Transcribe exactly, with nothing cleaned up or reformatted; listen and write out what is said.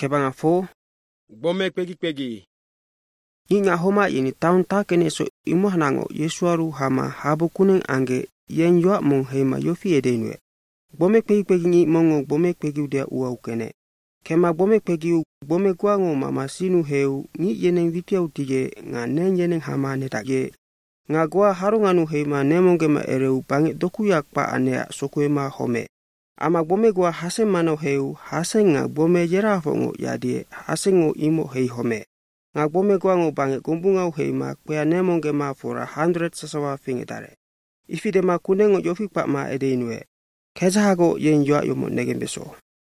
Kebanga fo. Bome pegi pegi. Inga homa ini taun takene so imo hanango Yesuaru hama habu kuning ange yen yua mong heima yofi edenwe. Bome pegi pegi ngi mongo bome pegi udia ua ukene. Kema bome pegi u bome guango mama sinu heu ngi yeneng vipia utige nga nen yeneng hama netage. Nga gua harunganu heima nemongema ereu bangi doku yakpa anea sokuema home. Ama bome gua hase mano heu hase nga bome jerafongo yadie hase ngo imo hei home. Nga bome gua ngo bangi gumbunga heima kwea nemongema for a hundred sasawa fingitare. Ifidema kunengo yofi pa ma edeinwe. Kezahago yen yua yomo negembeso.